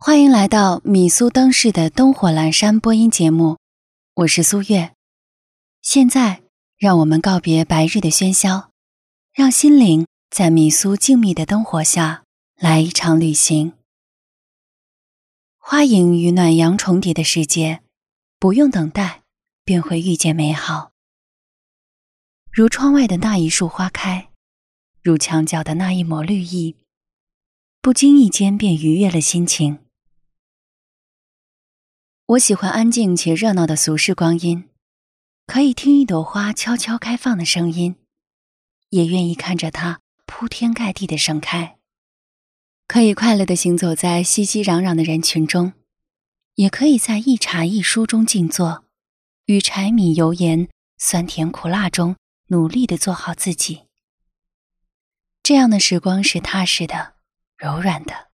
欢迎来到米苏灯市的灯火阑珊播音节目，我是苏月。现在，让我们告别白日的喧嚣，让心灵在米苏静谧的灯火下来一场旅行。花影与暖阳重叠的世界，不用等待，便会遇见美好。如窗外的那一束花开，如墙角的那一抹绿意，不经意间便愉悦了心情。我喜欢安静且热闹的俗世光阴，可以听一朵花悄悄开放的声音，也愿意看着它铺天盖地的盛开。可以快乐地行走在熙熙攘攘的人群中，也可以在一茶一书中静坐，与柴米油盐酸甜苦辣中努力地做好自己。这样的时光是踏实的、柔软的。